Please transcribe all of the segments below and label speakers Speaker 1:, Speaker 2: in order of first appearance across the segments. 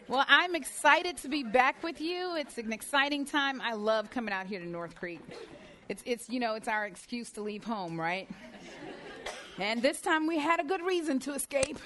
Speaker 1: Well, I'm excited to be back with you. It's an exciting time. I love coming out here to North Creek. It's our excuse to leave home, right? And this time we had a good reason to escape.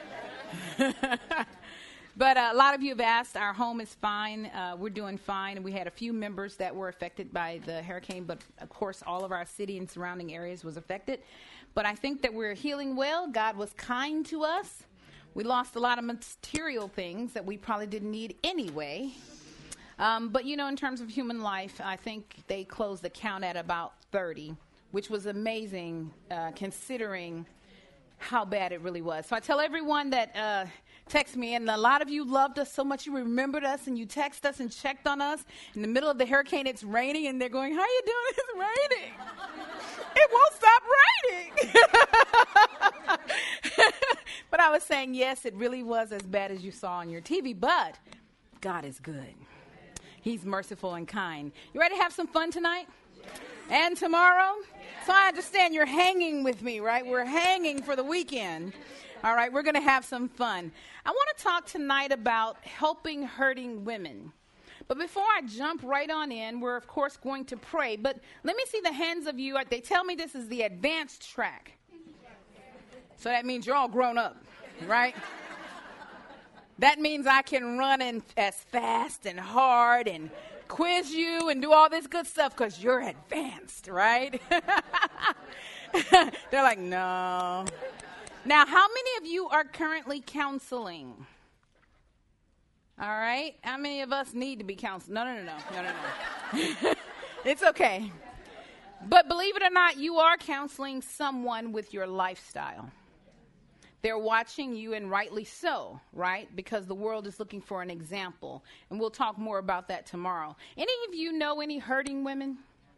Speaker 1: But a lot of you have asked. Our home is fine. We're doing fine. And we had a few members that were affected by the hurricane. But, of course, all of our city and surrounding areas was affected. But I think that we're healing well. God was kind to us. We lost a lot of material things that we probably didn't need anyway. But, in terms of human life, I think they closed the count at about 30, which was amazing considering how bad it really was. So I tell everyone that text me, and a lot of you loved us so much, you remembered us, and you text us and checked on us. In the middle of the hurricane, it's raining, and they're going, how are you doing? It's raining. It won't stop raining. But I was saying, yes, it really was as bad as you saw on your TV, but God is good. He's merciful and kind. You ready to have some fun tonight? And tomorrow? So I understand you're hanging with me, right? We're hanging for the weekend. All right, we're going to have some fun. I want to talk tonight about helping hurting women. But before I jump right on in, we're, of course, going to pray. But let me see the hands of you. They tell me this is the advanced track. So that means you're all grown up, right? That means I can run in as fast and hard and quiz you and do all this good stuff because you're advanced, right? They're like, no. Now, how many of you are currently counseling? All right. How many of us need to be counseled? No. It's okay. But believe it or not, you are counseling someone with your lifestyle. They're watching you, and rightly so, right? Because the world is looking for an example. And we'll talk more about that tomorrow. Any of you know any hurting women?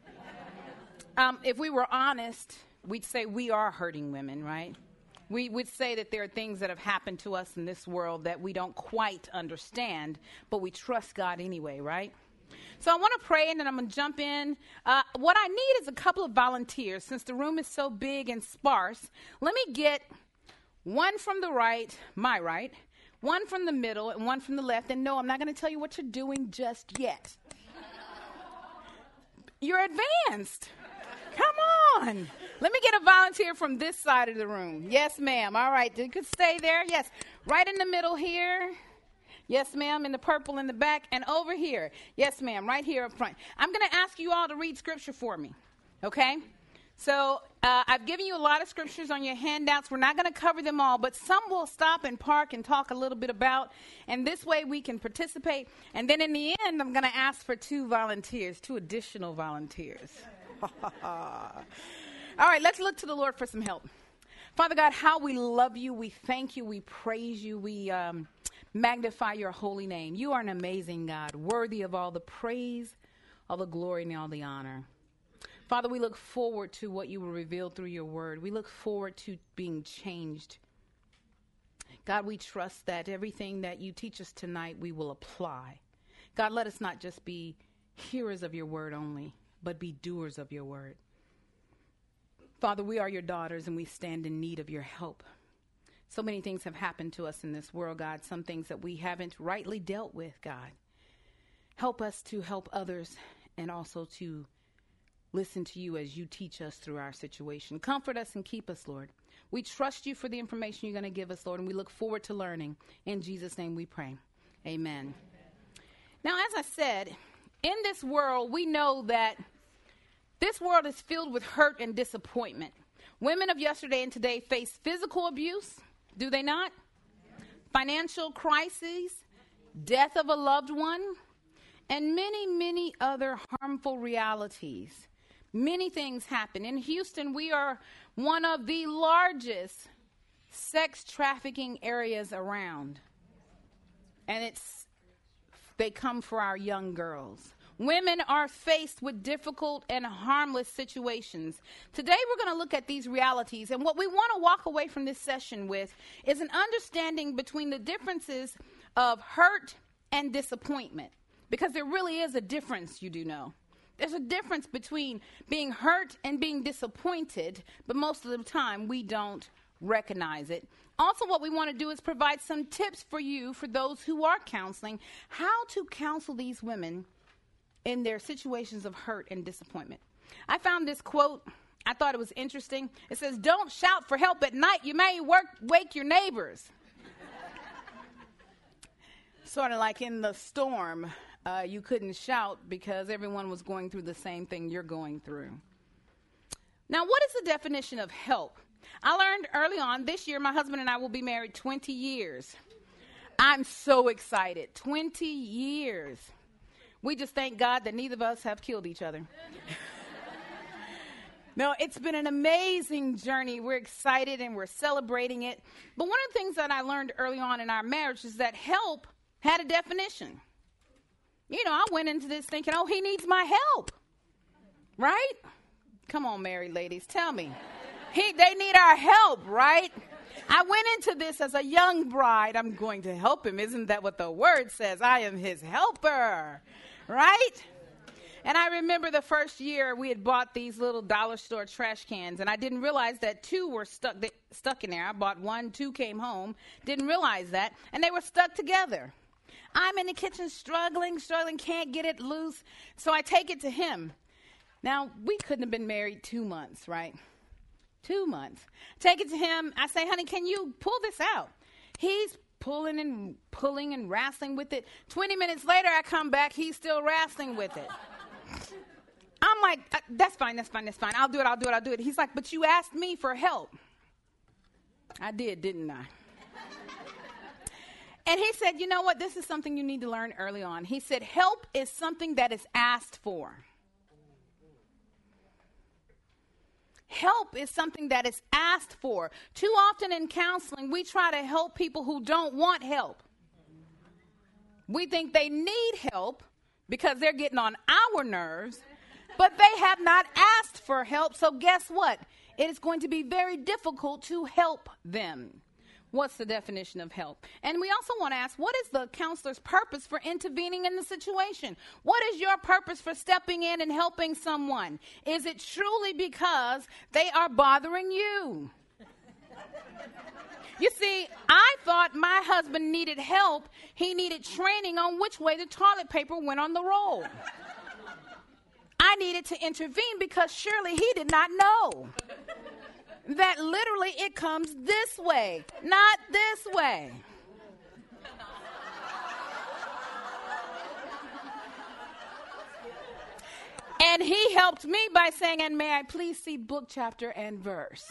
Speaker 1: If we were honest, we'd say we are hurting women, right? We would say that there are things that have happened to us in this world that we don't quite understand, but we trust God anyway, right? So I want to pray, and then I'm going to jump in. What I need is a couple of volunteers. Since the room is so big and sparse, let me get one from the right, my right, one from the middle, and one from the left. And no, I'm not going to tell you what you're doing just yet. You're advanced. Come on. Let me get a volunteer from this side of the room. Yes, ma'am. All right. You could stay there. Yes. Right in the middle here. Yes, ma'am. In the purple in the back. And over here. Yes, ma'am. Right here up front. I'm going to ask you all to read scripture for me. Okay? So I've given you a lot of scriptures on your handouts. We're not going to cover them all, but some we'll stop and park and talk a little bit about. And this way we can participate. And then in the end, I'm going to ask for two additional volunteers. All right, let's look to the Lord for some help. Father God, how we love you, we thank you, we praise you, we magnify your holy name. You are an amazing God, worthy of all the praise, all the glory, and all the honor. Father, we look forward to what you will reveal through your word. We look forward to being changed. God, we trust that everything that you teach us tonight, we will apply. God, let us not just be hearers of your word only, but be doers of your word. Father, we are your daughters, and we stand in need of your help. So many things have happened to us in this world, God, some things that we haven't rightly dealt with, God. Help us to help others and also to listen to you as you teach us through our situation. Comfort us and keep us, Lord. We trust you for the information you're going to give us, Lord, and we look forward to learning. In Jesus' name we pray. Amen. Now, as I said, in this world, we know that this world is filled with hurt and disappointment. Women of yesterday and today face physical abuse, do they not? Financial crises, death of a loved one, and many, many other harmful realities. Many things happen. In Houston, we are one of the largest sex trafficking areas around. And they come for our young girls. Women are faced with difficult and harmless situations. Today we're going to look at these realities, and what we want to walk away from this session with is an understanding between the differences of hurt and disappointment, because there really is a difference, you do know. There's a difference between being hurt and being disappointed, but most of the time we don't recognize it. Also, what we want to do is provide some tips for you, for those who are counseling, how to counsel these women in their situations of hurt and disappointment. I found this quote. I thought it was interesting. It says, "Don't shout for help at night. You may wake your neighbors." Sort of like in the storm, you couldn't shout because everyone was going through the same thing you're going through. Now, what is the definition of help? I learned early on this year, my husband and I will be married 20 years. I'm so excited. 20 years. We just thank God that neither of us have killed each other. No, it's been an amazing journey. We're excited and we're celebrating it. But one of the things that I learned early on in our marriage is that help had a definition. You know, I went into this thinking, oh, he needs my help. Right? Come on, married ladies, tell me. They need our help, right? I went into this as a young bride. I'm going to help him. Isn't that what the word says? I am his helper, right? And I remember the first year we had bought these little dollar store trash cans, and I didn't realize that 2 were stuck in there. I bought 1, 2 came home, didn't realize that, and they were stuck together. I'm in the kitchen struggling, can't get it loose, so I take it to him. Now, we couldn't have been married 2 months, right? 2 months. Take it to him. I say, honey, can you pull this out? He's pulling and wrestling with it. 20 minutes later, I come back. He's still wrestling with it. I'm like, that's fine. I'll do it. He's like, but you asked me for help. I did, didn't I? And he said, you know what? This is something you need to learn early on. He said, help is something that is asked for. Help is something that is asked for. Too often in counseling, we try to help people who don't want help. We think they need help because they're getting on our nerves, but they have not asked for help. So guess what? It is going to be very difficult to help them. What's the definition of help? And we also want to ask, what is the counselor's purpose for intervening in the situation? What is your purpose for stepping in and helping someone? Is it truly because they are bothering you? You see, I thought my husband needed help. He needed training on which way the toilet paper went on the roll. I needed to intervene because surely he did not know that literally it comes this way, not this way. And he helped me by saying, and may I please see book, chapter, and verse?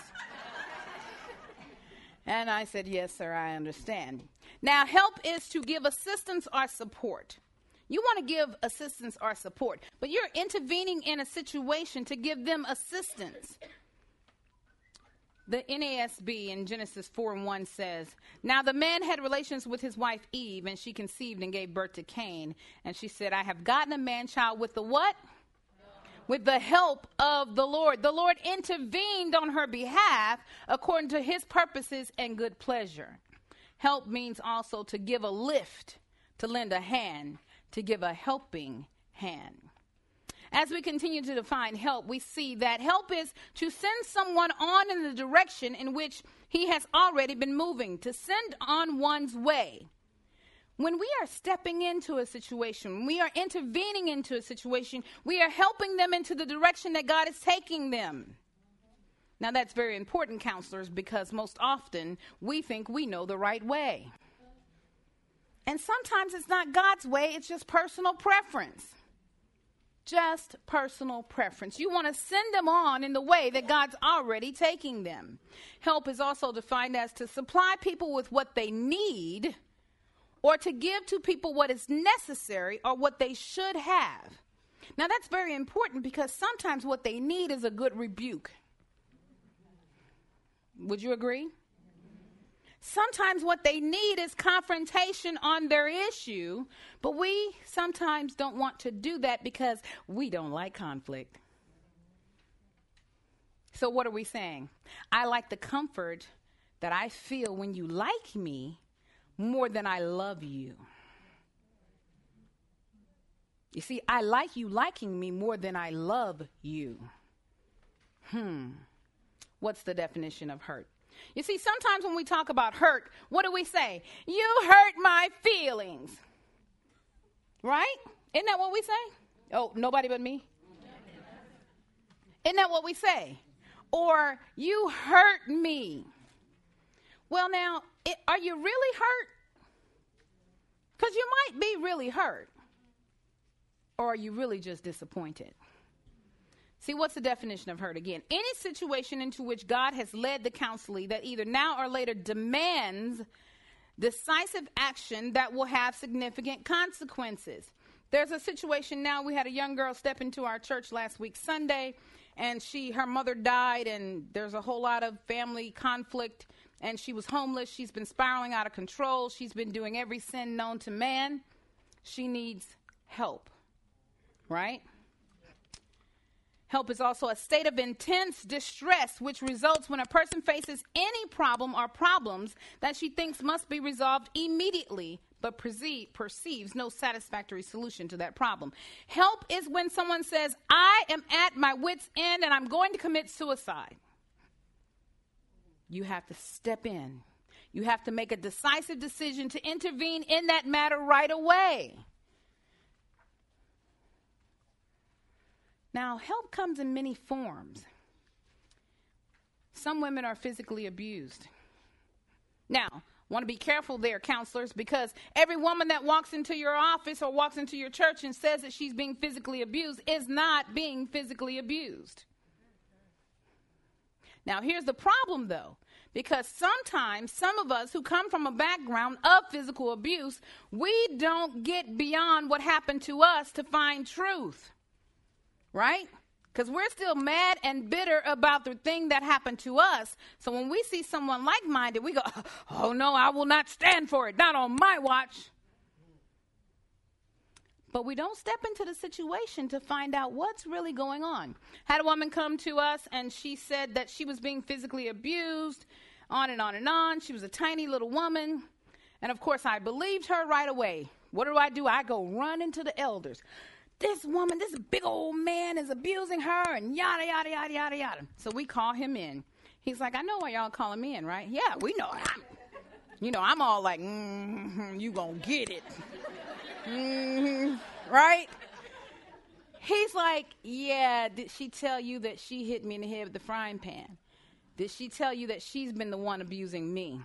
Speaker 1: And I said, yes, sir, I understand. Now, help is to give assistance or support. You want to give assistance or support, but you're intervening in a situation to give them assistance. The NASB in Genesis 4:1 says, now the man had relations with his wife Eve, and she conceived and gave birth to Cain. And she said, I have gotten a man-child with the what? With the help of the Lord. The Lord intervened on her behalf according to his purposes and good pleasure. Help means also to give a lift, to lend a hand, to give a helping hand. As we continue to define help, we see that help is to send someone on in the direction in which he has already been moving, to send on one's way. When we are stepping into a situation, when we are intervening into a situation, we are helping them into the direction that God is taking them. Now, that's very important, counselors, because most often we think we know the right way. And sometimes it's not God's way, it's just personal preference. Just personal preference. You want to send them on in the way that God's already taking them. Help is also defined as to supply people with what they need, or to give to people what is necessary or what they should have. Now, that's very important because sometimes what they need is a good rebuke. Would you agree? Sometimes what they need is confrontation on their issue, but we sometimes don't want to do that because we don't like conflict. So what are we saying? I like the comfort that I feel when you like me more than I love you. You see, I like you liking me more than I love you. What's the definition of hurt? You see, sometimes when we talk about hurt, what do we say? You hurt my feelings. Right? Isn't that what we say? Oh, nobody but me? Isn't that what we say? Or you hurt me. Well, now, are you really hurt? Because you might be really hurt. Or are you really just disappointed? See, what's the definition of hurt again? Any situation into which God has led the counselee that either now or later demands decisive action that will have significant consequences. There's a situation now. We had a young girl step into our church last week Sunday, and her mother died, and there's a whole lot of family conflict, and she was homeless. She's been spiraling out of control. She's been doing every sin known to man. She needs help, right? Help is also a state of intense distress, which results when a person faces any problem or problems that she thinks must be resolved immediately, but perceives no satisfactory solution to that problem. Help is when someone says, I am at my wit's end and I'm going to commit suicide. You have to step in. You have to make a decisive decision to intervene in that matter right away. Now, help comes in many forms. Some women are physically abused. Now, want to be careful there, counselors, because every woman that walks into your office or walks into your church and says that she's being physically abused is not being physically abused. Now, here's the problem, though, because sometimes some of us who come from a background of physical abuse, we don't get beyond what happened to us to find truth. Right? Because we're still mad and bitter about the thing that happened to us. So when we see someone like-minded, we go, oh, no, I will not stand for it. Not on my watch. But we don't step into the situation to find out what's really going on. Had a woman come to us, and she said that she was being physically abused, on and on and on. She was a tiny little woman. And, of course, I believed her right away. What do? I go run into the elders. This woman, this big old man is abusing her and yada, yada, yada, yada, yada. So we call him in. He's like, I know why y'all calling me in, right? Yeah, we know. I'm all like, you gonna get it. Right? He's like, yeah, did she tell you that she hit me in the head with the frying pan? Did she tell you that she's been the one abusing me?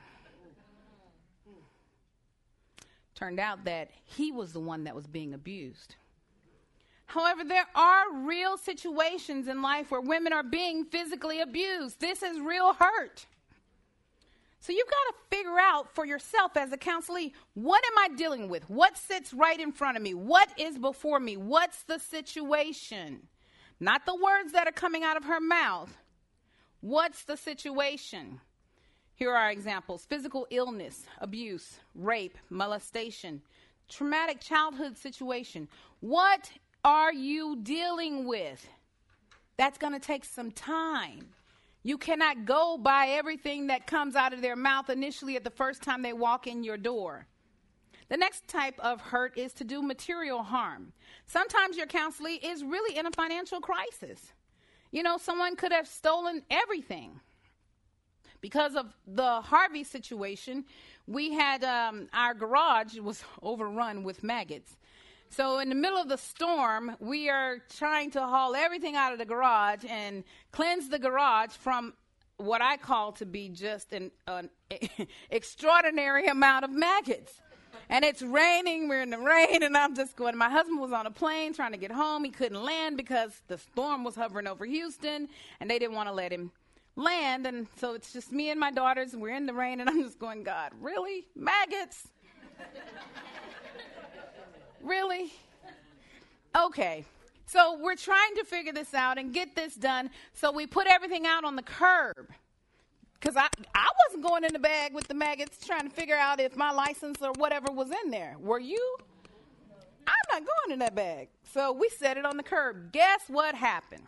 Speaker 1: Turned out that he was the one that was being abused. However, there are real situations in life where women are being physically abused. This is real hurt. So you've got to figure out for yourself as a counselee, what am I dealing with? What sits right in front of me? What is before me? What's the situation? Not the words that are coming out of her mouth. What's the situation? Here are examples: physical illness, abuse, rape, molestation, traumatic childhood situation. What are you dealing with? That's going to take some time. You cannot go by everything that comes out of their mouth initially at the first time they walk in your door. The next type of hurt is to do material harm. Sometimes your counselee is really in a financial crisis. Someone could have stolen everything. Because of the Harvey situation, we had our garage was overrun with maggots. So in the middle of the storm, we are trying to haul everything out of the garage and cleanse the garage from what I call to be just an extraordinary amount of maggots. And it's raining. We're in the rain, and I'm just going. My husband was on a plane trying to get home. He couldn't land because the storm was hovering over Houston, and they didn't want to let him land. And so it's just me and my daughters, and we're in the rain, and I'm just going, God, really? Maggots? Really? Okay. So we're trying to figure this out and get this done. So we put everything out on the curb. Because I wasn't going in the bag with the maggots trying to figure out if my license or whatever was in there. Were you? I'm not going in that bag. So we set it on the curb. Guess what happened?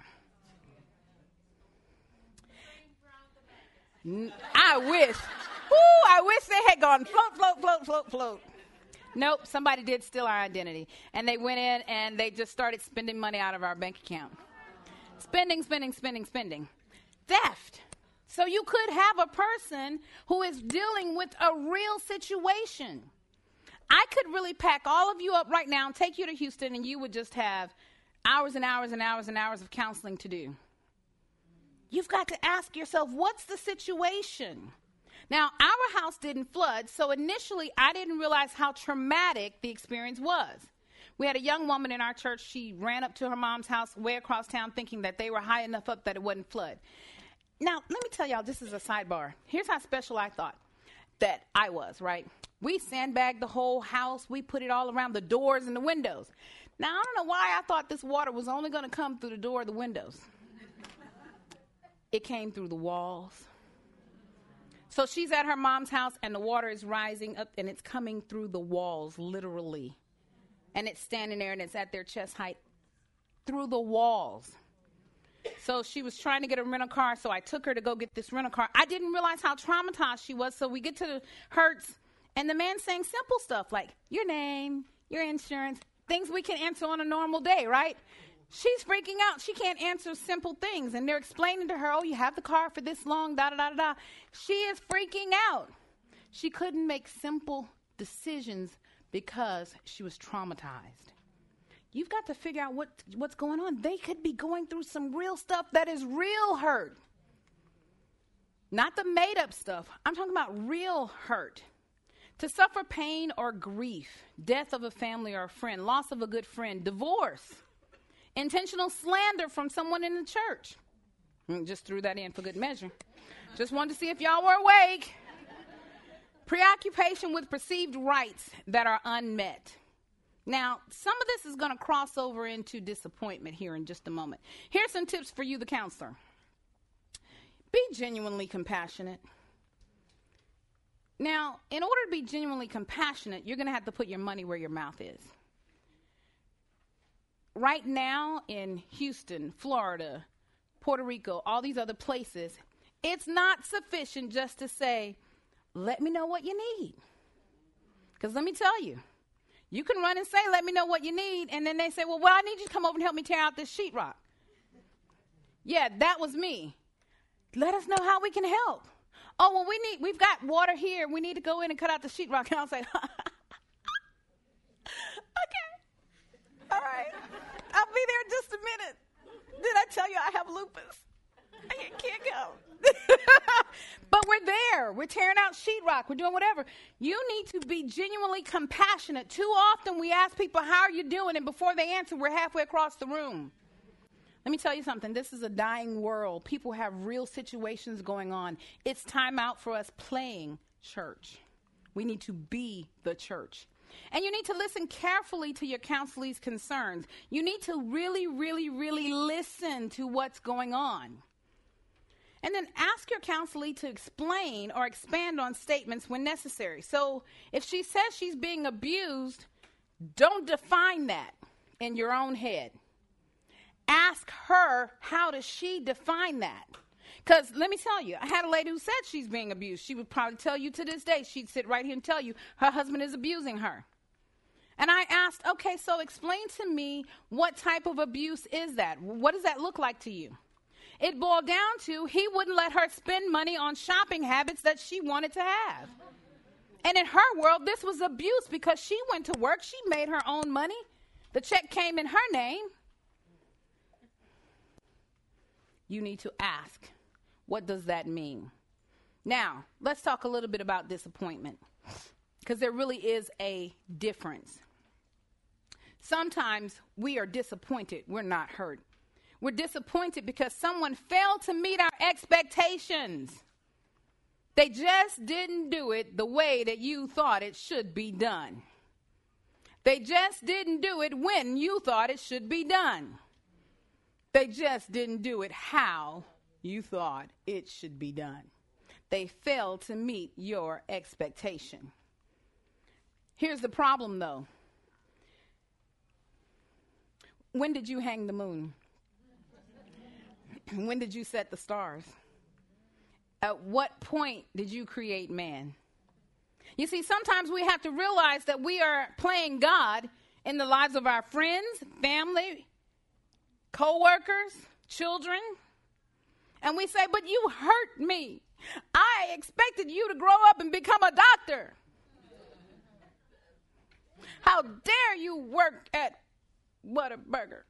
Speaker 1: I wish. I wish they had gone float, float, float, float, float. Nope, somebody did steal our identity. And they went in and they just started spending money out of our bank account. Spending. Theft. So you could have a person who is dealing with a real situation. I could really pack all of you up right now and take you to Houston, and you would just have hours and hours and hours and hours of counseling to do. You've got to ask yourself, what's the situation? Now, our house didn't flood, so initially I didn't realize how traumatic the experience was. We had a young woman in our church. She ran up to her mom's house way across town thinking that they were high enough up that it wouldn't flood. Now, let me tell y'all, this is a sidebar. Here's how special I thought that I was, right? We sandbagged the whole house. We put it all around the doors and the windows. Now, I don't know why I thought this water was only going to come through the door or the windows. It came through the walls. So she's at her mom's house, and the water is rising up, and it's coming through the walls, literally. And it's standing there, and it's at their chest height through the walls. So she was trying to get a rental car, so I took her to go get this rental car. I didn't realize how traumatized she was, so we get to the Hertz, and the man's saying simple stuff like your name, your insurance, things we can answer on a normal day, right? She's freaking out. She can't answer simple things, and they're explaining to her, oh, you have the car for this long, da-da-da-da-da. She is freaking out. She couldn't make simple decisions because she was traumatized. You've got to figure out what's going on. They could be going through some real stuff that is real hurt. Not the made-up stuff. I'm talking about real hurt. To suffer pain or grief, death of a family or a friend, loss of a good friend, divorce, intentional slander from someone in the church. Just threw that in for good measure. Just wanted to see if y'all were awake. Preoccupation with perceived rights that are unmet. Now, some of this is going to cross over into disappointment here in just a moment. Here's some tips for you, the counselor. Be genuinely compassionate. Now, in order to be genuinely compassionate, you're going to have to put your money where your mouth is. Right now in Houston, Florida, Puerto Rico, all these other places, it's not sufficient just to say, let me know what you need. Because let me tell you, you can run and say, let me know what you need, and then they say, well, I need you to come over and help me tear out this sheetrock. Yeah, that was me. Let us know how we can help. Oh, well, we've got water here. We need to go in and cut out the sheetrock. And I'll say, okay. All right. I'll be there in just a minute. Did I tell you I have lupus? I can't go. But we're there. We're tearing out sheetrock. We're doing whatever. You need to be genuinely compassionate. Too often we ask people, how are you doing? And before they answer, we're halfway across the room. Let me tell you something. This is a dying world. People have real situations going on. It's time out for us playing church. We need to be the church. And you need to listen carefully to your counselee's concerns. You need to really, really, really listen to what's going on. And then ask your counselee to explain or expand on statements when necessary. So if she says she's being abused, don't define that in your own head. Ask her, how does she define that? Because let me tell you, I had a lady who said she's being abused. She would probably tell you to this day, she'd sit right here and tell you her husband is abusing her. And I asked, okay, so explain to me, what type of abuse is that? What does that look like to you? It boiled down to he wouldn't let her spend money on shopping habits that she wanted to have. And in her world, this was abuse because she went to work. She made her own money. The check came in her name. You need to ask, what does that mean? Now, let's talk a little bit about disappointment, because there really is a difference. Sometimes we are disappointed. We're not hurt. We're disappointed because someone failed to meet our expectations. They just didn't do it the way that you thought it should be done. They just didn't do it when you thought it should be done. They just didn't do it how you thought it should be done. They failed to meet your expectation. Here's the problem, though. When did you hang the moon? When did you set the stars? At what point did you create man? You see, sometimes we have to realize that we are playing God in the lives of our friends, family, co-workers, children. And we say, but you hurt me. I expected you to grow up and become a doctor. How dare you work at Whataburger?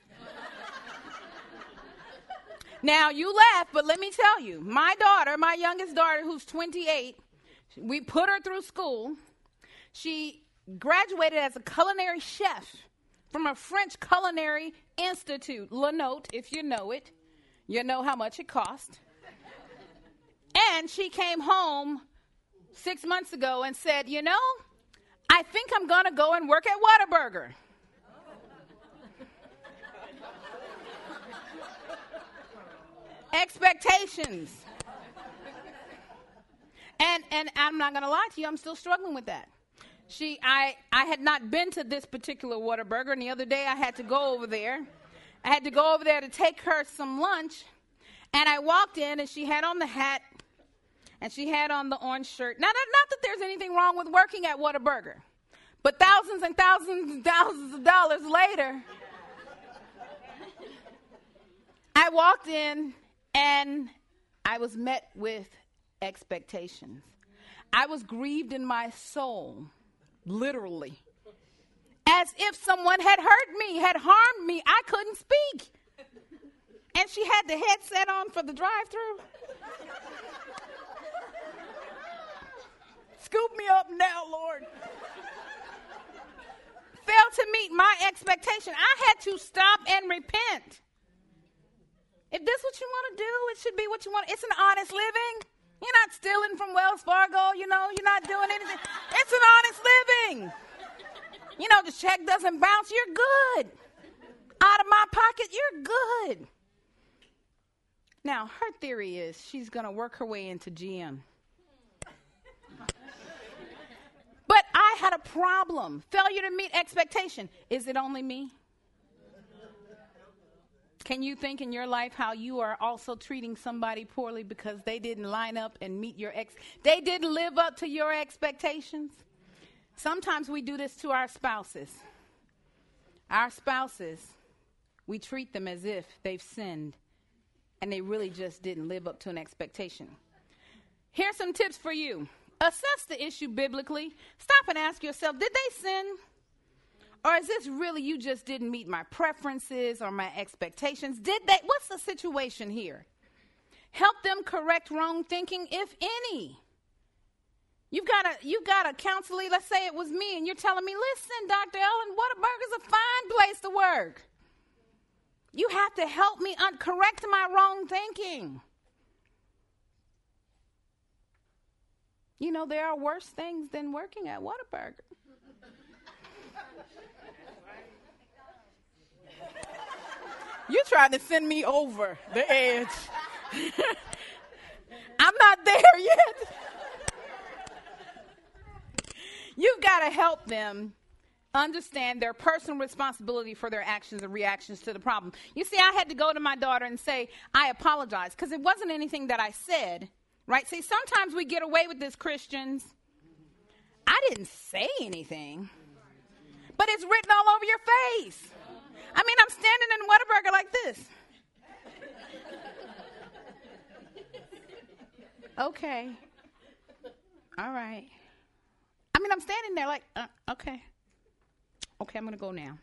Speaker 1: Now, you laugh, but let me tell you, my daughter, my youngest daughter, who's 28, we put her through school. She graduated as a culinary chef from a French Culinary Institute, La Note, if you know it. You know how much it cost. And she came home 6 months ago and said, you know, I think I'm going to go and work at Whataburger. Expectations. And I'm not going to lie to you, I'm still struggling with that. I had not been to this particular Whataburger, and the other day I had to go over there. I had to go over there to take her some lunch, and I walked in, and she had on the hat, and she had on the orange shirt. Now, not that there's anything wrong with working at Whataburger, but thousands and thousands and thousands of dollars later, I walked in, and I was met with expectations. I was grieved in my soul, literally, as if someone had hurt me, had harmed me. I couldn't speak. And she had the headset on for the drive-thru. Scoop me up now, Lord. Failed to meet my expectation. I had to stop and repent. If this is what you want to do, it should be what you want. It's an honest living. You're not stealing from Wells Fargo, you're not doing anything. It's an honest living. The check doesn't bounce, you're good. Out of my pocket, you're good. Now, her theory is she's going to work her way into GM. But I had a problem. Failure to meet expectation. Is it only me? Can you think in your life how you are also treating somebody poorly because they didn't line up and meet they didn't live up to your expectations? Sometimes we do this to our spouses. Our spouses, we treat them as if they've sinned and they really just didn't live up to an expectation. Here's some tips for you. Assess the issue biblically. Stop and ask yourself, did they sin? Or is this really you just didn't meet my preferences or my expectations? What's the situation here? Help them correct wrong thinking, if any. You've got a counselee, let's say it was me, and you're telling me, listen, Dr. Ellen, Whataburger's a fine place to work. You have to help me correct my wrong thinking. There are worse things than working at Whataburger. You're trying to send me over the edge. I'm not there yet. You've got to help them understand their personal responsibility for their actions and reactions to the problem. You see, I had to go to my daughter and say, I apologize, because it wasn't anything that I said, right? See, sometimes we get away with this, Christians. I didn't say anything, but it's written all over your face. I'm standing in Whataburger like this. Okay. All right. I'm standing there like, okay. Okay, I'm going to go now.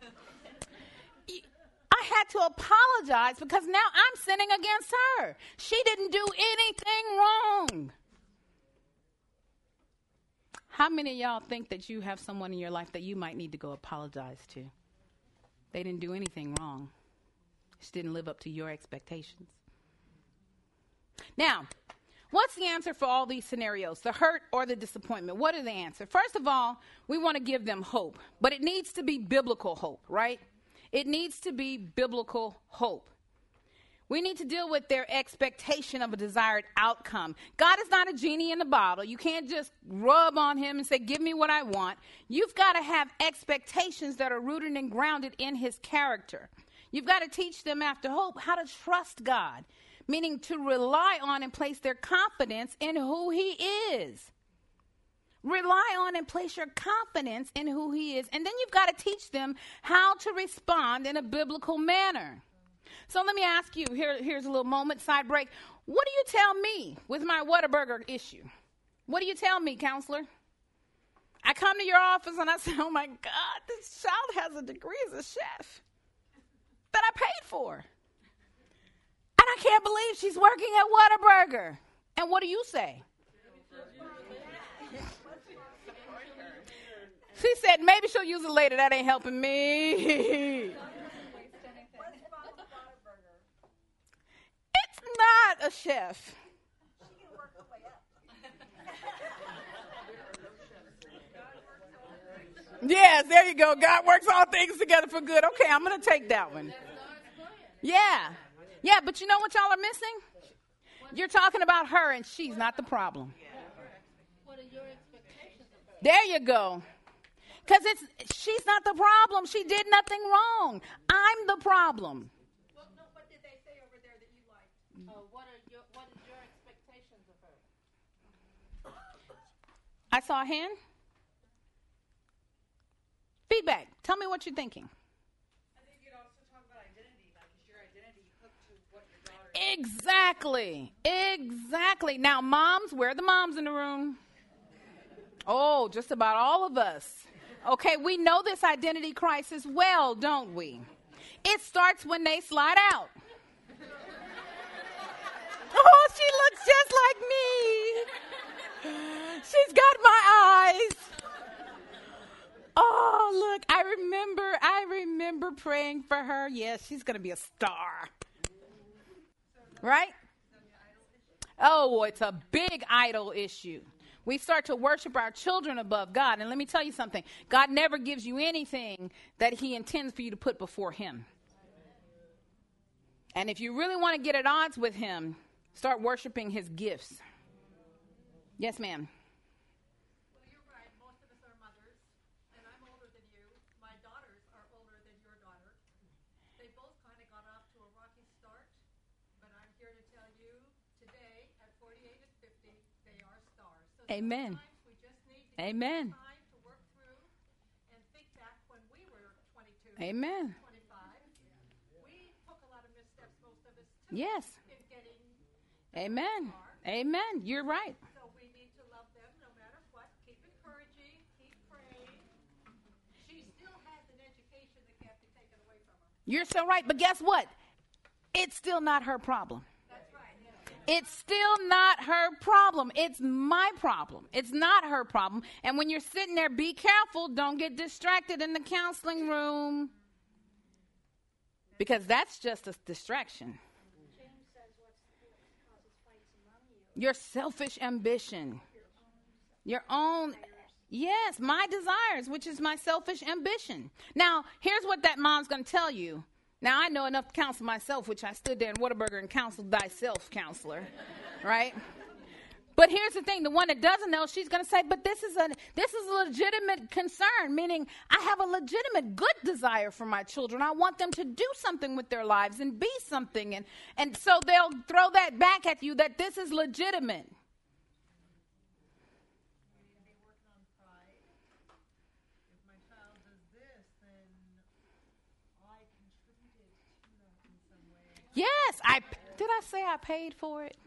Speaker 1: I had to apologize because now I'm sinning against her. She didn't do anything wrong. How many of y'all think that you have someone in your life that you might need to go apologize to? They didn't do anything wrong. Just didn't live up to your expectations. Now, what's the answer for all these scenarios? The hurt or the disappointment? What are the answer? First of all, we want to give them hope. But it needs to be biblical hope, right? It needs to be biblical hope. We need to deal with their expectation of a desired outcome. God is not a genie in a bottle. You can't just rub on him and say, give me what I want. You've got to have expectations that are rooted and grounded in his character. You've got to teach them after hope how to trust God, meaning to rely on and place their confidence in who he is. Rely on and place your confidence in who he is. And then you've got to teach them how to respond in a biblical manner. So let me ask you, here's a little moment, side break. What do you tell me with my Whataburger issue? What do you tell me, counselor? I come to your office and I say, oh my God, this child has a degree as a chef that I paid for. And I can't believe she's working at Whataburger. And what do you say? She said, maybe she'll use it later. That ain't helping me. It's not a chef. Yes, there you go. God works all things together for good. Okay, I'm going to take that one. Yeah. Yeah, but you know what y'all are missing? You're talking about her, and she's not the problem.
Speaker 2: What are your expectations of her?
Speaker 1: There you go. Because she's not the problem. She did nothing wrong. I'm the problem.
Speaker 2: Well, no, what did they say over there that you liked? What is your expectations of her?
Speaker 1: I saw a hand. Feedback. Tell me what you're thinking.
Speaker 3: I think you'd also talk about identity. Like, is your identity hooked to what your daughter is?
Speaker 1: Exactly. Now, moms, where are the moms in the room? Oh, just about all of us. Okay, we know this identity crisis well, don't we? It starts when they slide out. Oh, she looks just like me. She's got my eyes. Oh, look, I remember praying for her. Yes, she's going to be a star. Right? Oh, it's a big idol issue. We start to worship our children above God. And let me tell you something. God never gives you anything that he intends for you to put before him. And if you really want to get at odds with him, start worshiping his gifts. Yes, ma'am. Amen.
Speaker 2: We just need to
Speaker 1: Amen.
Speaker 2: time to work through and think back when we were 22,
Speaker 1: Amen.
Speaker 2: 25. We took a lot of missteps, most of us, too,
Speaker 1: Yes.
Speaker 2: in getting
Speaker 1: Amen. Amen. You're right.
Speaker 2: So we need to love them no matter what. Keep encouraging. Keep praying. She still has an education that can't be taken away from her.
Speaker 1: You're so right. But guess what? It's still not her problem.
Speaker 2: That's right.
Speaker 1: It's still not her problem. It's my problem. It's not her problem. And when you're sitting there, be careful. Don't get distracted in the counseling room. Because that's just a distraction.
Speaker 4: James says what causes fights among you.
Speaker 1: Your selfish ambition. Your own, yes, my desires, which is my selfish ambition. Now, here's what that mom's going to tell you. Now, I know enough to counsel myself, which I stood there in Whataburger and counseled thyself, counselor, right? But here's the thing. The one that doesn't know, she's going to say, but this is a legitimate concern, meaning I have a legitimate good desire for my children. I want them to do something with their lives and be something. And so they'll throw that back at you that this is legitimate. Yes, did I say I paid for it?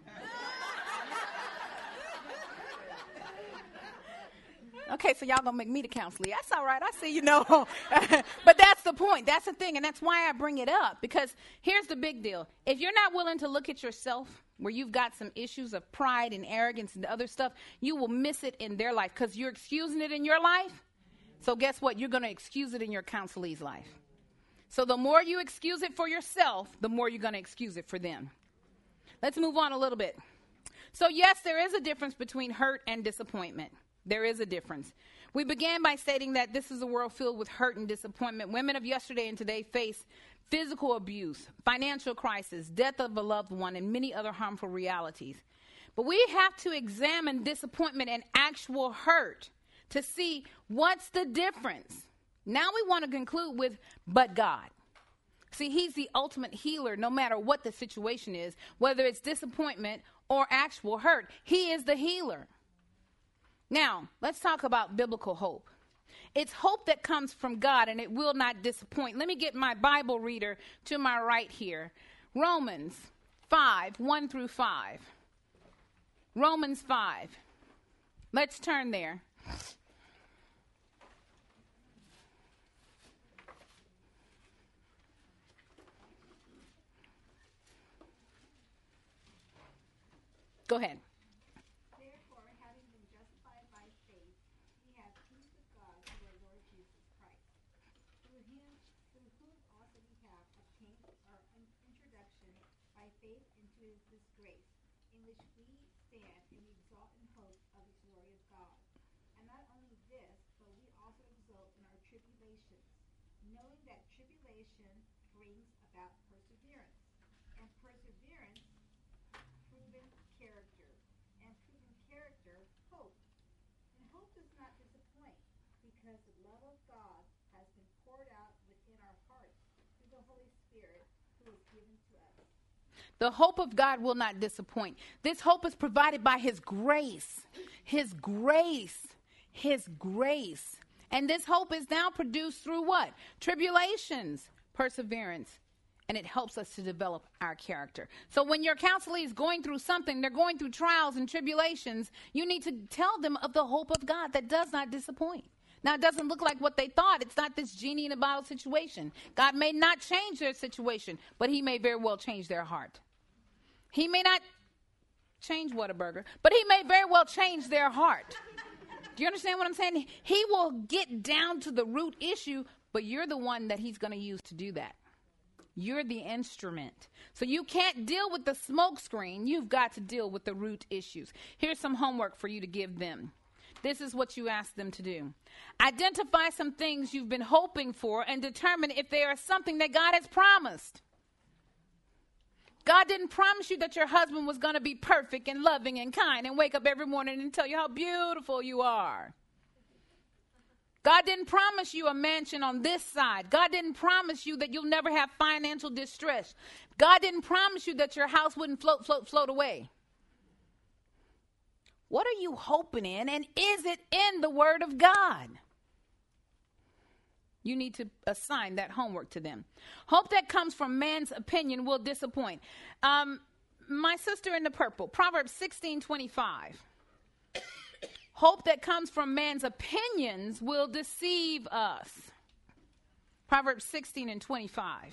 Speaker 1: Okay, so y'all gonna make me the counselor. That's all right. I see you know. But that's the point. That's the thing. And that's why I bring it up. Because here's the big deal. If you're not willing to look at yourself where you've got some issues of pride and arrogance and other stuff, you will miss it in their life because you're excusing it in your life. So guess what? You're going to excuse it in your counselee's life. So the more you excuse it for yourself, the more you're going to excuse it for them. Let's move on a little bit. So yes, there is a difference between hurt and disappointment. There is a difference. We began by stating that this is a world filled with hurt and disappointment. Women of yesterday and today face physical abuse, financial crisis, death of a loved one, and many other harmful realities. But we have to examine disappointment and actual hurt to see what's the difference. Now we want to conclude with, but God. See, he's the ultimate healer no matter what the situation is, whether it's disappointment or actual hurt. He is the healer. Now, let's talk about biblical hope. It's hope that comes from God, and it will not disappoint. Let me get my Bible reader to my right here. Romans 5, 1 through 5. Romans 5. Let's turn there. Go ahead.
Speaker 4: Therefore, having been justified by faith, we have peace with God through our Lord Jesus Christ. Through whom also we have obtained our introduction by faith into this grace, in which we stand and exalt in hope of the glory of God. And not only this, but we also exult in our tribulations, knowing that tribulation brings about perseverance, and perseverance, proven character, and proven character, hope. And hope does not disappoint, because the love of God has been poured out within our hearts through the Holy Spirit who is given to us.
Speaker 1: The hope of God will not disappoint. This hope is provided by His grace. His grace. His grace. And this hope is now produced through what? Tribulations, perseverance, and it helps us to develop our character. So when your counselee is going through something, they're going through trials and tribulations, you need to tell them of the hope of God that does not disappoint. Now, it doesn't look like what they thought. It's not this genie in a bottle situation. God may not change their situation, but He may very well change their heart. He may not change Whataburger, but He may very well change their heart. Do you understand what I'm saying? He will get down to the root issue, but you're the one that He's going to use to do that. You're the instrument. So you can't deal with the smoke screen. You've got to deal with the root issues. Here's some homework for you to give them. This is what you ask them to do. Identify some things you've been hoping for and determine if they are something that God has promised. God didn't promise you that your husband was going to be perfect and loving and kind and wake up every morning and tell you how beautiful you are. God didn't promise you a mansion on this side. God didn't promise you that you'll never have financial distress. God didn't promise you that your house wouldn't float away. What are you hoping in, and is it in the Word of God? You need to assign that homework to them. Hope that comes from man's opinion will disappoint. My sister in the purple, Proverbs 16:25. Hope that comes from man's opinions will deceive us. Proverbs 16 and 25.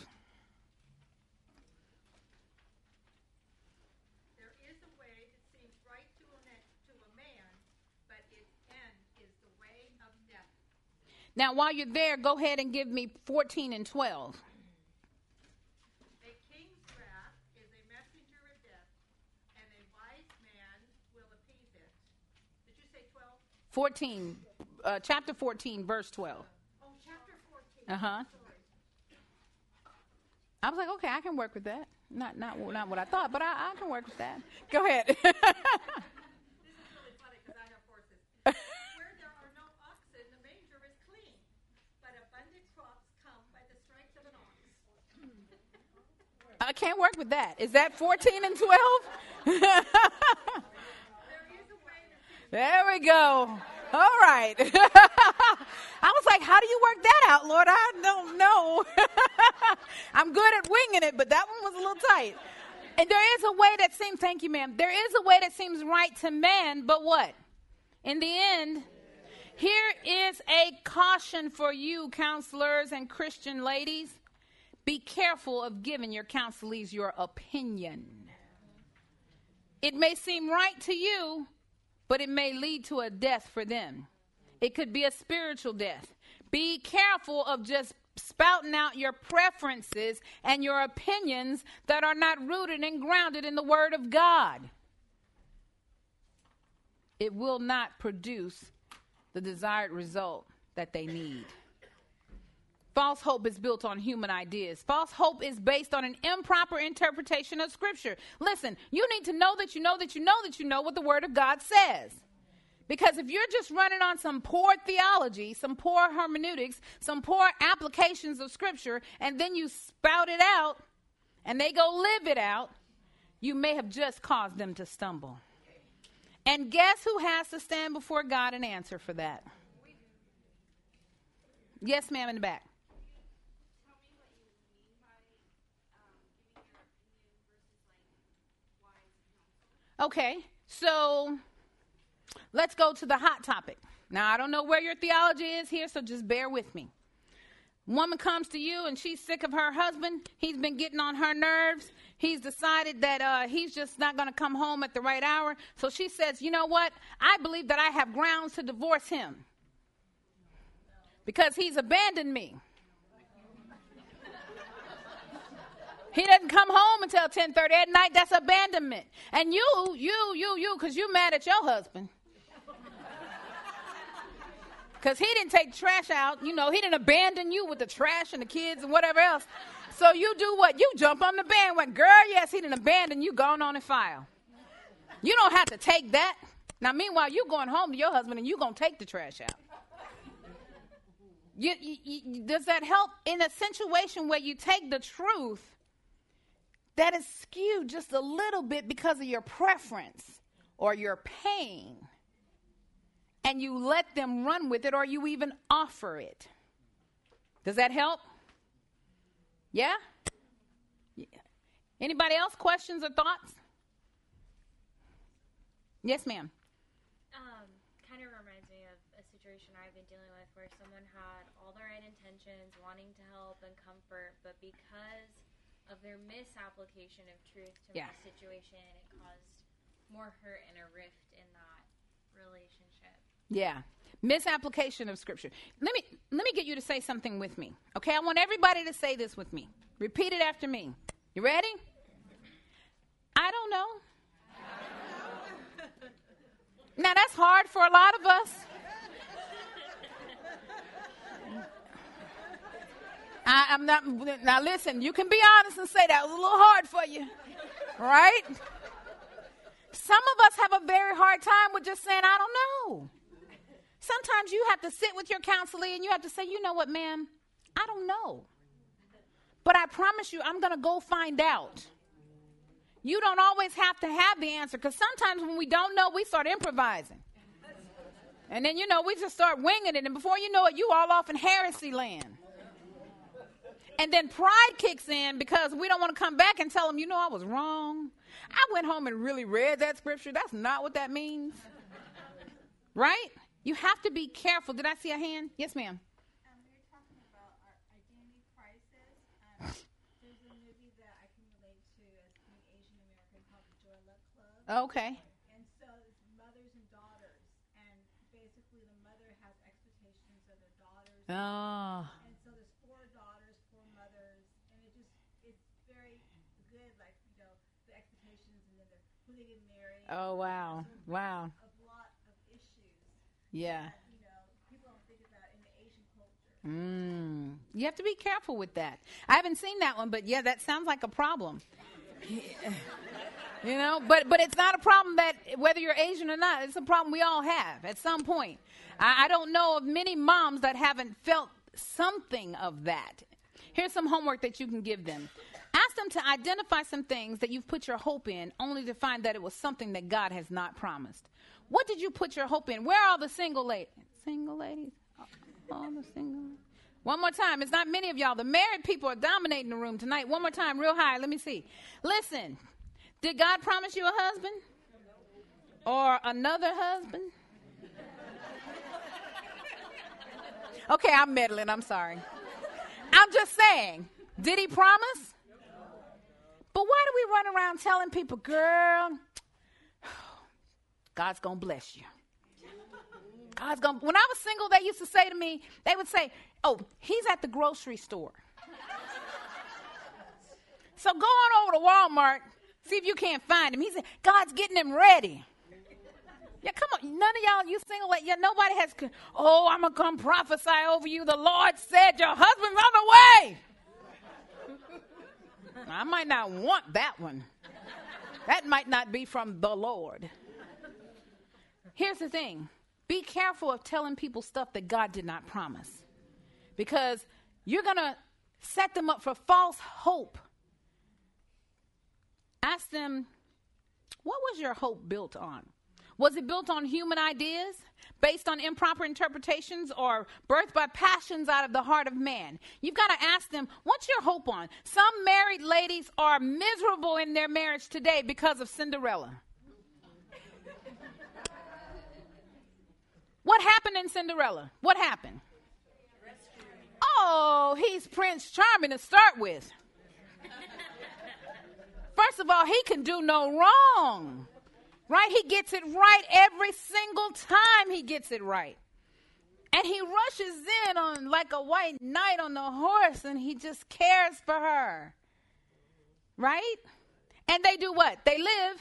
Speaker 2: There is a way that seems right to a man, but its end is the way of death.
Speaker 1: Now, while you're there, go ahead and give me 14 and 12.
Speaker 2: A king's wrath is a messenger of death, and a wise man will appease it. Did you say 12?
Speaker 1: 14, chapter 14, verse 12.
Speaker 2: Oh, chapter 14.
Speaker 1: Uh-huh.
Speaker 2: Sorry.
Speaker 1: I was like, okay, I can work with that. Not what I thought, but I can work with that. Go ahead.
Speaker 2: This is really funny because I have horses. Where there are no oxen, the manger is clean, but abundant crops come by the stripes of an ox.
Speaker 1: I can't work with that. Is that 14 and 12?
Speaker 2: There is a way that seems
Speaker 1: There we go. All right. I was like, how do you work that out, Lord? I don't know. I'm good at winging it, but that one was a little tight. And there is a way that seems, thank you, ma'am. There is a way that seems right to man, but what? In the end, here is a caution for you, counselors and Christian ladies. Be careful of giving your counselees your opinion. It may seem right to you, but it may lead to a death for them. It could be a spiritual death. Be careful of just spouting out your preferences and your opinions that are not rooted and grounded in the Word of God. It will not produce the desired result that they need. False hope is built on human ideas. False hope is based on an improper interpretation of Scripture. Listen, you need to know that you know that you know that you know what the Word of God says. Because if you're just running on some poor theology, some poor hermeneutics, some poor applications of Scripture, and then you spout it out, and they go live it out, you may have just caused them to stumble. And guess who has to stand before God and answer for that? Yes, ma'am, in the back.
Speaker 5: Tell me what you mean by giving your opinion versus wise counsel.
Speaker 1: Okay, so let's go to the hot topic. Now, I don't know where your theology is here, so just bear with me. Woman comes to you and she's sick of her husband. He's been getting on her nerves. He's decided that he's just not going to come home at the right hour. So she says, you know what? I believe that I have grounds to divorce him because he's abandoned me. He doesn't come home until 10:30 at night. That's abandonment. And you, because you mad at your husband. Because he didn't take the trash out. You know, he didn't abandon you with the trash and the kids and whatever else. So you do what? You jump on the bandwagon. Girl, yes, he didn't abandon you. Gone on and file. You don't have to take that. Now, meanwhile, you going home to your husband and you going to take the trash out. Does that help in a situation where you take the truth that is skewed just a little bit because of your preference or your pain, and you let them run with it, or you even offer it? Does that help? Yeah? Anybody else? Questions or thoughts? Yes, ma'am.
Speaker 5: Kind of reminds me of a situation I've been dealing with where someone had all the right intentions, wanting to help and comfort, but because of their misapplication of truth to my situation, it caused more hurt and a rift in that relationship.
Speaker 1: Yeah. Misapplication of scripture. Let me get you to say something with me. Okay, I want everybody to say this with me. Repeat it after me. You ready? I don't know. Now that's hard for a lot of us. I'm not. Now listen, you can be honest and say that was a little hard for you, right? Some of us have a very hard time with just saying, I don't know. Sometimes you have to sit with your counselor and you have to say, you know what, man, I don't know. But I promise you, I'm going to go find out. You don't always have to have the answer, because sometimes when we don't know, we start improvising. And then, we just start winging it. And before you know it, you all off in heresy land. And then pride kicks in because we don't want to come back and tell them, I was wrong. I went home and really read that scripture. That's not what that means. Right? You have to be careful. Did I see a hand? Yes, ma'am.
Speaker 4: We were talking about our identity crisis. There's a movie that I can relate to as being Asian American called The Joy Luck Club.
Speaker 1: Okay.
Speaker 4: And so it's mothers and daughters. And basically the mother has expectations of their daughters.
Speaker 1: Oh.
Speaker 4: And so there's 4 daughters, 4 mothers. And it's very good, like, the expectations and then who they get married.
Speaker 1: Oh, wow. Wow.
Speaker 4: A lot of issues.
Speaker 1: Yeah.
Speaker 4: People don't think about in the Asian culture.
Speaker 1: You have to be careful with that. I haven't seen that one, but yeah, that sounds like a problem. But it's not a problem that whether you're Asian or not, it's a problem we all have at some point. I don't know of many moms that haven't felt something of that. Here's some homework that you can give them. Ask them to identify some things that you've put your hope in, only to find that it was something that God has not promised. What did you put your hope in? Where are all the single ladies? Single ladies? All the single. One more time. It's not many of y'all. The married people are dominating the room tonight. One more time, real high. Let me see. Listen, did God promise you a husband? Or another husband? Okay, I'm meddling. I'm sorry. I'm just saying, did he promise? But why do we run around telling people, girl, God's going to bless you. When I was single, they used to say to me, they would say, oh, he's at the grocery store. So go on over to Walmart, see if you can't find him. He said, God's getting him ready. Yeah, come on. None of y'all, you single, nobody has, I'm going to come prophesy over you. The Lord said your husband's on the way. I might not want that one. That might not be from the Lord. Here's the thing. Be careful of telling people stuff that God did not promise, because you're going to set them up for false hope. Ask them, what was your hope built on? Was it built on human ideas, based on improper interpretations, or birthed by passions out of the heart of man? You've got to ask them, what's your hope on? Some married ladies are miserable in their marriage today because of Cinderella. What happened in Cinderella? What happened? Oh, he's Prince Charming to start with. First of all, he can do no wrong. Right? He gets it right every single time he gets it right. And he rushes in on like a white knight on the horse, and he just cares for her. Right? And they do what? They live.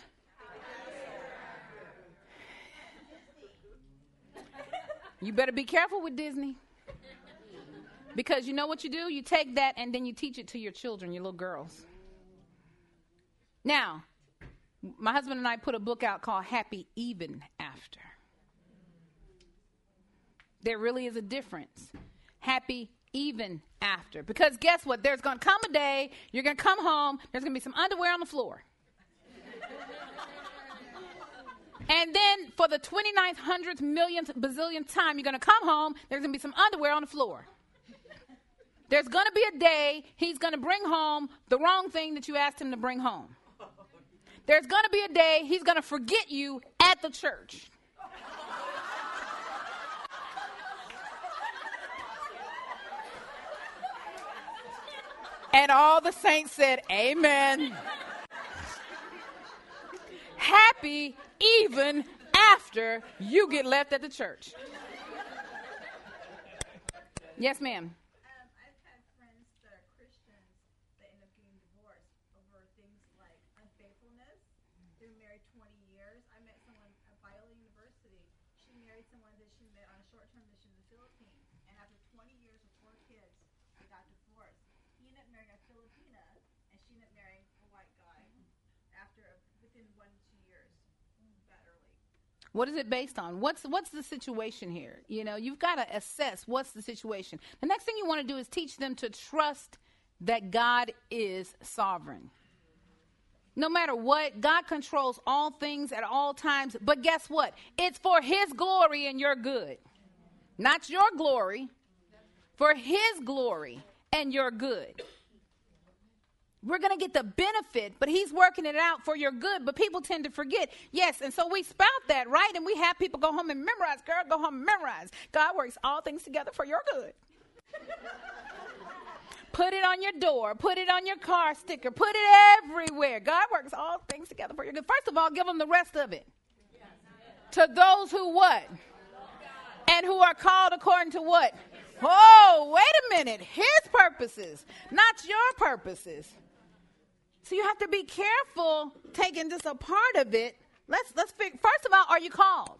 Speaker 1: You better be careful with Disney. Because you know what you do? You take that and then you teach it to your children, your little girls. Now, my husband and I put a book out called Happy Even After. There really is a difference. Happy even after. Because guess what? There's going to come a day, you're going to come home, there's going to be some underwear on the floor. And then for the 29th, 100th, millionth, bazillionth time, you're going to come home, there's going to be some underwear on the floor. There's going to be a day he's going to bring home the wrong thing that you asked him to bring home. There's going to be a day he's going to forget you at the church. And all the saints said, amen. Happy even after you get left at the church. Yes, ma'am.
Speaker 2: I've had friends that are Christians that end up getting divorced over things like unfaithfulness. They're married 20 years. I met someone at Biola University. She married someone that she met on a short-term mission in the Philippines. And after 20 years with 4 kids, they got divorced. He ended up marrying a Filipina, and she ended up marrying a white guy within 1 to 2 years, that early.
Speaker 1: What is it based on? What's the situation here? You know, you've got to assess what's the situation. The next thing you want to do is teach them to trust that God is sovereign. No matter what, God controls all things at all times. But guess what? It's for his glory and your good. Not your glory. For his glory and your good. We're going to get the benefit, but he's working it out for your good. But people tend to forget. Yes, and so we spout that, right? And we have people go home and memorize. Girl, go home and memorize. God works all things together for your good. Put it on your door. Put it on your car sticker. Put it everywhere. God works all things together for your good. First of all, give them the rest of it. To those who what? And who are called according to what? Oh, wait a minute. His purposes, not your purposes. So you have to be careful taking just a part of it. Let's figure. First of all, are you called?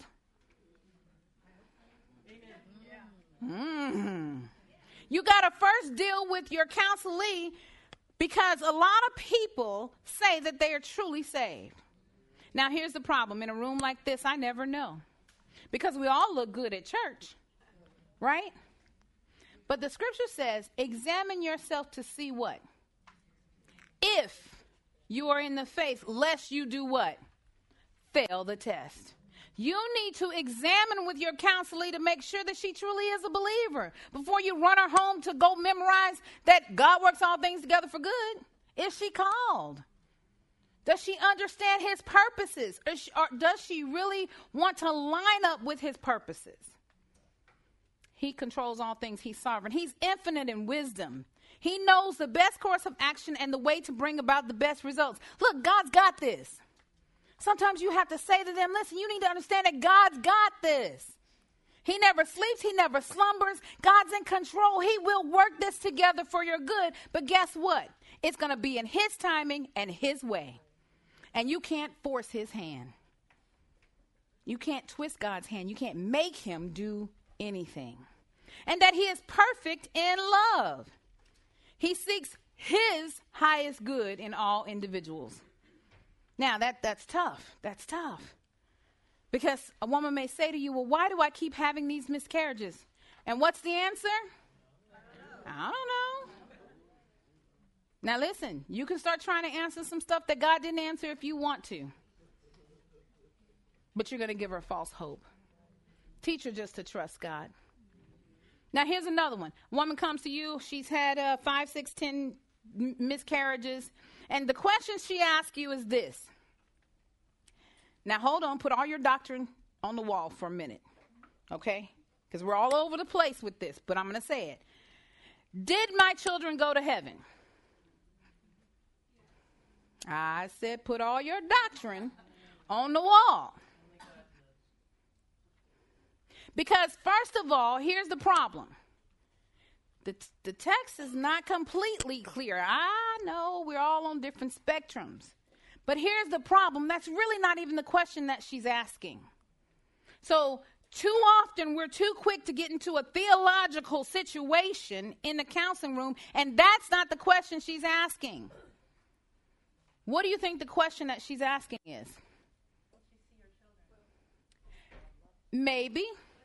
Speaker 1: You got to first deal with your counselee, because a lot of people say that they are truly saved. Now, here's the problem. In a room like this, I never know, because we all look good at church, right? But the scripture says, examine yourself to see what? If you are in the faith, lest you do what? Fail the test. You need to examine with your counselee to make sure that she truly is a believer before you run her home to go memorize that God works all things together for good. Is she called? Does she understand his purposes? Or does she really want to line up with his purposes? He controls all things. He's sovereign. He's infinite in wisdom. He knows the best course of action and the way to bring about the best results. Look, God's got this. Sometimes you have to say to them, listen, you need to understand that God's got this. He never sleeps. He never slumbers. God's in control. He will work this together for your good. But guess what? It's going to be in his timing and his way. And you can't force his hand. You can't twist God's hand. You can't make him do anything. And that he is perfect in love. He seeks his highest good in all individuals. Now, that's tough. That's tough. Because a woman may say to you, well, why do I keep having these miscarriages? And what's the answer? I don't know. Now, listen, you can start trying to answer some stuff that God didn't answer if you want to. but you're going to give her false hope. Teach her just to trust God. Now, here's another one. A woman comes to you. She's had 5, 6, 10 miscarriages. And the question she asks you is this. Now, hold on. Put all your doctrine on the wall for a minute. Okay? Because we're all over the place with this, but I'm going to say it. Did my children go to heaven? I said, put all your doctrine on the wall. Because first of all, here's the problem. The text is not completely clear. I know we're all on different spectrums. But here's the problem. That's really not even the question that she's asking. So too often we're too quick to get into a theological situation in the counseling room, and that's not the question she's asking. What do you think the question that she's asking is? Maybe.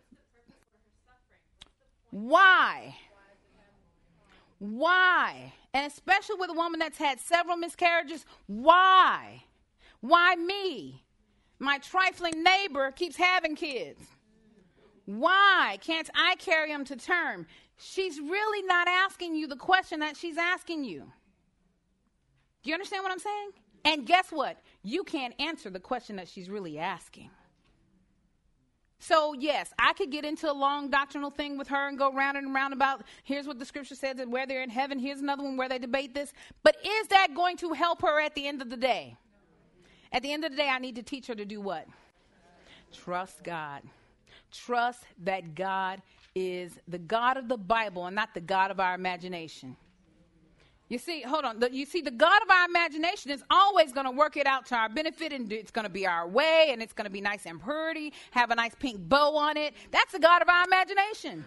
Speaker 1: Why? Why? And especially with a woman that's had several miscarriages, why? Why me? My trifling neighbor keeps having kids. Why can't I carry them to term? She's really not asking you the question that she's asking you. Do you understand what I'm saying? And guess what? You can't answer the question that she's really asking. So, yes, I could get into a long doctrinal thing with her and go round and round about here's what the scripture says and where they're in heaven. Here's another one where they debate this. But is that going to help her at the end of the day? At the end of the day, I need to teach her to do what? Trust God. Trust that God is the God of the Bible and not the God of our imagination. You see, hold on. You see, the God of our imagination is always going to work it out to our benefit, and it's going to be our way, and it's going to be nice and pretty, have a nice pink bow on it. That's the God of our imagination.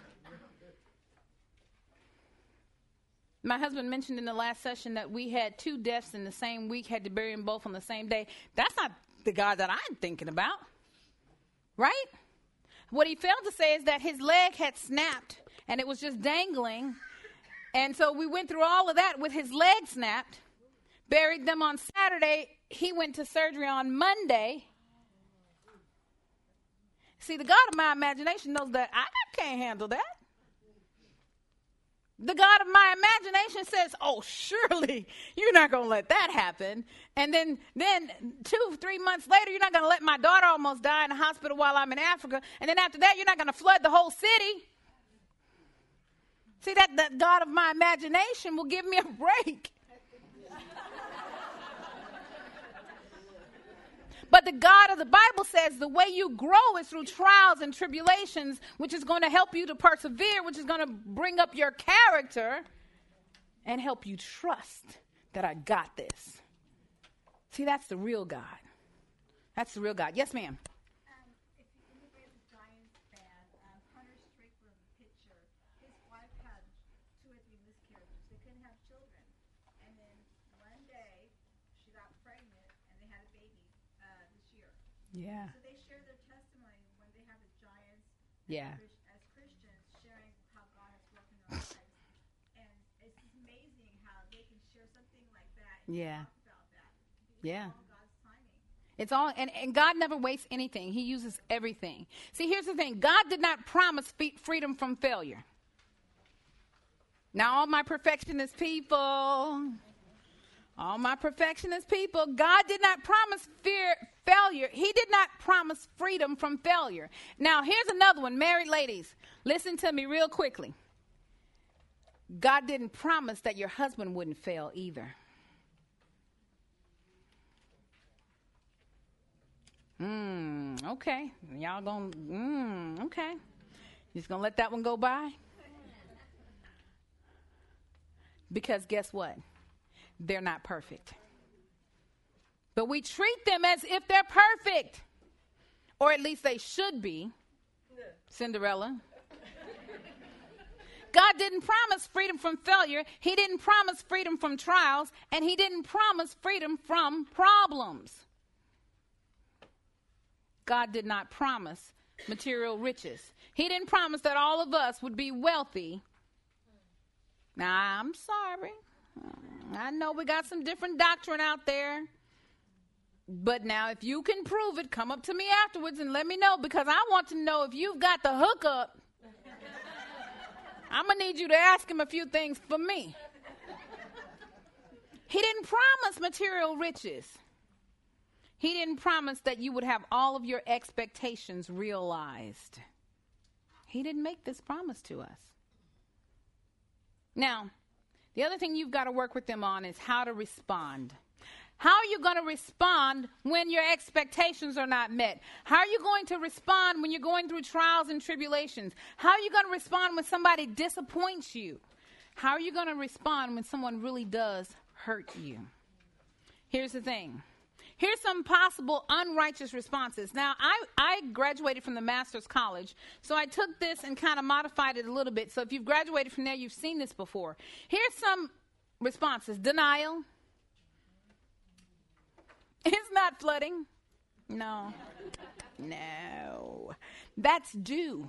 Speaker 1: My husband mentioned in the last session that we had 2 deaths in the same week, had to bury them both on the same day. That's not the God that I'm thinking about, right? What he failed to say is that his leg had snapped, and it was just dangling. And so we went through all of that with his leg snapped, buried them on Saturday. He went to surgery on Monday. See, the God of my imagination knows that I can't handle that. The God of my imagination says, oh, surely you're not going to let that happen. And then 2-3 months later, you're not going to let my daughter almost die in the hospital while I'm in Africa. And then after that, you're not going to flood the whole city. See, that God of my imagination will give me a break. But the God of the Bible says the way you grow is through trials and tribulations, which is going to help you to persevere, which is going to bring up your character and help you trust that I got this. See, that's the real God. That's the real God. Yes, ma'am.
Speaker 2: If anybody's a Giants fan, Hunter Strickler, the pitcher, his wife had 2 or 3 miscarriages. They couldn't have children. And then one day, she got pregnant, and they had a baby this year.
Speaker 1: Yeah.
Speaker 2: So they share their testimony when they have the Giants
Speaker 1: Yeah.
Speaker 2: as Christians, sharing how God has worked in their lives. And it's just amazing how they can share something like that and
Speaker 1: Yeah.
Speaker 2: talk about that.
Speaker 1: Yeah.
Speaker 2: All God's timing.
Speaker 1: It's all, and God never wastes anything. He uses everything. See, here's the thing. God did not promise freedom from failure. Now, all my perfectionist people, God did not promise failure. He did not promise freedom from failure. Now, here's another one. Married ladies, listen to me real quickly. God didn't promise that your husband wouldn't fail either. Okay. Y'all gonna, okay. Just gonna let that one go by? Because guess what? They're not perfect. But we treat them as if they're perfect. Or at least they should be. Cinderella. God didn't promise freedom from failure. He didn't promise freedom from trials. And he didn't promise freedom from problems. God did not promise material riches. He didn't promise that all of us would be wealthy. Now, I'm sorry. I know we got some different doctrine out there. But now if you can prove it, come up to me afterwards and let me know, because I want to know if you've got the hookup. I'm going to need you to ask him a few things for me. He didn't promise material riches. He didn't promise that you would have all of your expectations realized. He didn't make this promise to us. Now, the other thing you've got to work with them on is how to respond. How are you going to respond when your expectations are not met? How are you going to respond when you're going through trials and tribulations? How are you going to respond when somebody disappoints you? How are you going to respond when someone really does hurt you? Here's the thing. Here's some possible unrighteous responses. Now, I graduated from the Master's College, so I took this and kind of modified it a little bit. So if you've graduated from there, you've seen this before. Here's some responses. Denial. It's not flooding. No. No. That's due.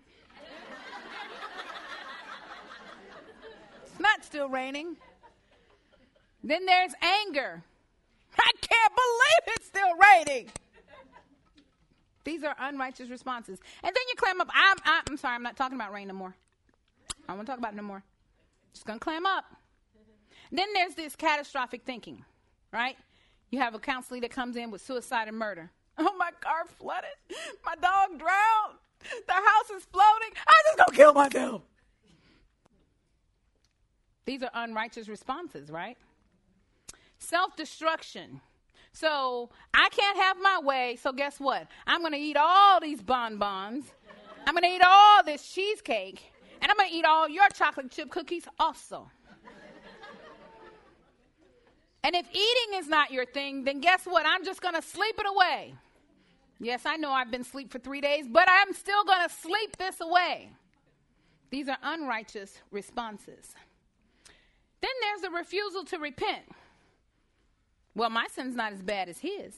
Speaker 1: It's not still raining. Then there's anger. I can't believe it's still raining. These are unrighteous responses. And then you clam up. I'm sorry, I'm not talking about rain no more. I don't want to talk about it no more. Just going to clam up. Then there's this catastrophic thinking, right? You have a counselor that comes in with suicide and murder. Oh, my car flooded. My dog drowned. The house is floating. I'm just going to kill myself. These are unrighteous responses, right? Self-destruction. So I can't have my way, so guess what? I'm going to eat all these bonbons. I'm going to eat all this cheesecake, and I'm going to eat all your chocolate chip cookies also. And if eating is not your thing, then guess what? I'm just going to sleep it away. Yes, I know I've been asleep for 3 days, but I'm still going to sleep this away. These are unrighteous responses. Then there's the refusal to repent. Well, my sin's not as bad as his.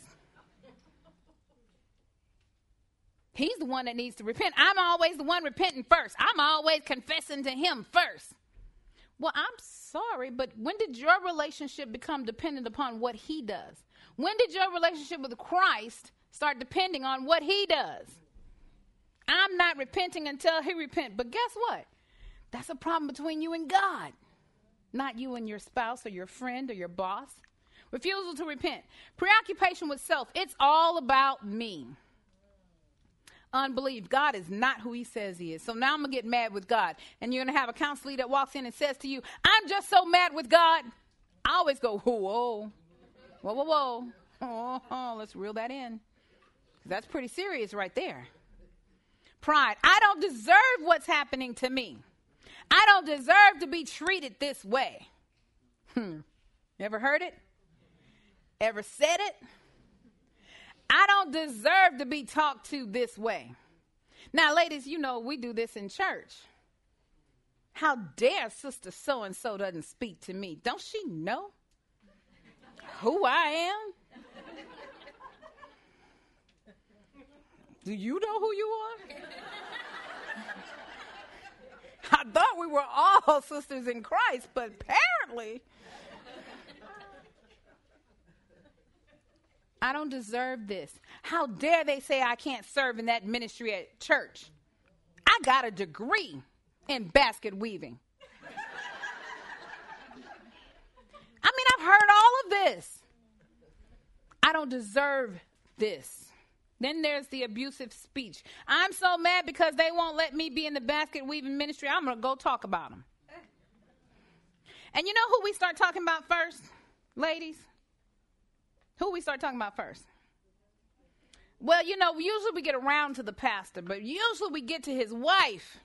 Speaker 1: He's the one that needs to repent. I'm always the one repenting first. I'm always confessing to him first. Well, I'm sorry, but when did your relationship become dependent upon what he does? When did your relationship with Christ start depending on what he does? I'm not repenting until he repents. But guess what? That's a problem between you and God, not you and your spouse or your friend or your boss. Refusal to repent. Preoccupation with self. It's all about me. Unbelief. God is not who he says he is. So now I'm going to get mad with God. And you're going to have a counselor that walks in and says to you, I'm just so mad with God. I always go, whoa, whoa, whoa, whoa. Oh, let's reel that in. That's pretty serious right there. Pride. I don't deserve what's happening to me. I don't deserve to be treated this way. Ever heard it? Ever said it? I don't deserve to be talked to this way. Now, ladies, you know we do this in church. How dare Sister so-and-so doesn't speak to me? Don't she know who I am? Do you know who you are? I thought we were all sisters in Christ, but apparently I don't deserve this. How dare they say I can't serve in that ministry at church? I got a degree in basket weaving. I mean, I've heard all of this. I don't deserve this. Then there's the abusive speech. I'm so mad because they won't let me be in the basket weaving ministry. I'm going to go talk about them. And you know who we start talking about first, ladies? Who we start talking about first? Well, you know, usually we get around to the pastor, but usually we get to his wife.